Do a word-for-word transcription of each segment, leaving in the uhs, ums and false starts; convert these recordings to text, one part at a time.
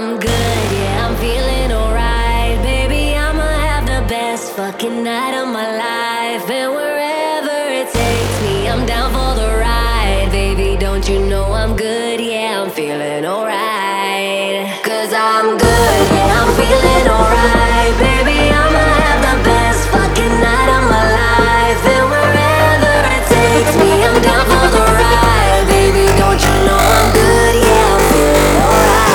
I'm good, yeah, I'm feeling alright. Baby, I'ma have the best fucking night of my life. And wherever it takes me, I'm down for the ride. Baby, don't you know I'm good, yeah, I'm feeling alright. Cause I'm good, yeah, I'm feeling alright. Baby, I'ma have the best fucking night of my life. And wherever it takes me, I'm down for the ride. Baby, don't you know I'm good, yeah, I'm feeling alright.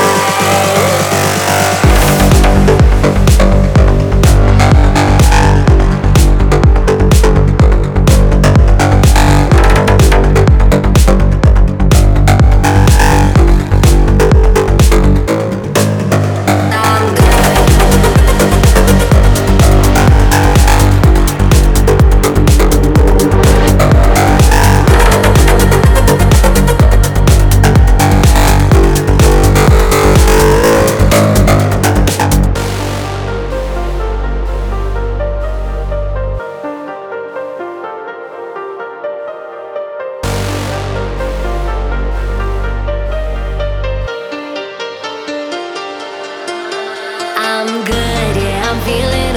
I'm good, yeah, I'm feeling